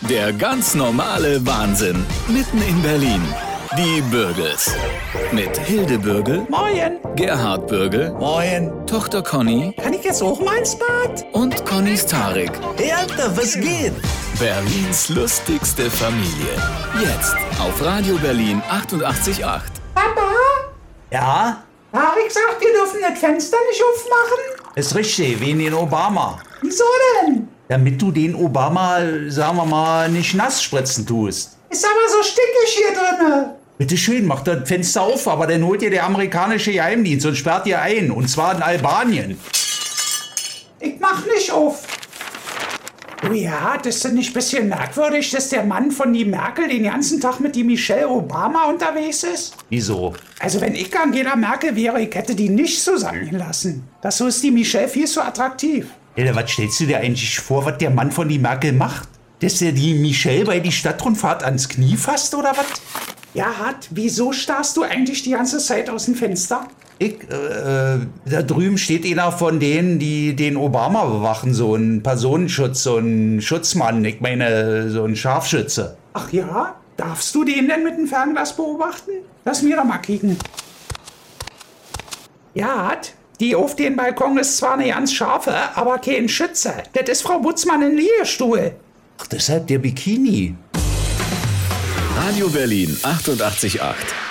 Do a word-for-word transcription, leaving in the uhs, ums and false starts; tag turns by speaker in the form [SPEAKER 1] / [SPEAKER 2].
[SPEAKER 1] Der ganz normale Wahnsinn. Mitten in Berlin. Die Bürgels. Mit Hilde Bürgel.
[SPEAKER 2] Moin.
[SPEAKER 1] Gerhard Bürgel.
[SPEAKER 2] Moin.
[SPEAKER 1] Tochter Conny.
[SPEAKER 2] Kann ich jetzt auch mal ins Bad?
[SPEAKER 1] Und Connys Tarek.
[SPEAKER 2] Hey, Alter, was geht?
[SPEAKER 1] Berlins lustigste Familie. Jetzt auf Radio Berlin achtundachtzig Komma acht.
[SPEAKER 3] Papa?
[SPEAKER 2] Ja?
[SPEAKER 3] Tarek sagt, wir dürfen das Fenster nicht aufmachen.
[SPEAKER 2] Ist richtig, wegen den Obama.
[SPEAKER 3] Wieso denn?
[SPEAKER 2] Damit du den Obama, sagen wir mal, nicht nass spritzen tust.
[SPEAKER 3] Ist aber so stickig hier drinne.
[SPEAKER 2] Bitte schön, mach das Fenster auf, aber dann holt ihr der amerikanische Geheimdienst und sperrt ihr ein. Und zwar in Albanien.
[SPEAKER 3] Ich mach nicht auf. Oh ja, das ist nicht ein bisschen merkwürdig, dass der Mann von die Merkel den ganzen Tag mit die Michelle Obama unterwegs ist?
[SPEAKER 2] Wieso?
[SPEAKER 3] Also wenn ich Angela Merkel wäre, ich hätte die nicht zusammengelassen. Das so ist die Michelle viel zu attraktiv.
[SPEAKER 2] Alter, was stellst du dir eigentlich vor, was der Mann von die Merkel macht? Dass er die Michelle bei die Stadtrundfahrt ans Knie fasst, oder was?
[SPEAKER 3] Ja, Hart, wieso starrst du eigentlich die ganze Zeit aus dem Fenster?
[SPEAKER 2] Ich, äh, da drüben steht einer von denen, die den Obama bewachen, so ein Personenschutz, so ein Schutzmann, ich meine, so ein Scharfschütze.
[SPEAKER 3] Ach ja? Darfst du den denn mit dem Fernglas beobachten? Lass mir doch mal kicken. Ja, Hart, die auf den Balkon ist zwar eine ganz scharfe, aber kein Schütze. Das ist Frau Butzmann in Liegestuhl.
[SPEAKER 2] Ach, deshalb der Bikini.
[SPEAKER 1] Radio Berlin achtundachtzig Komma acht.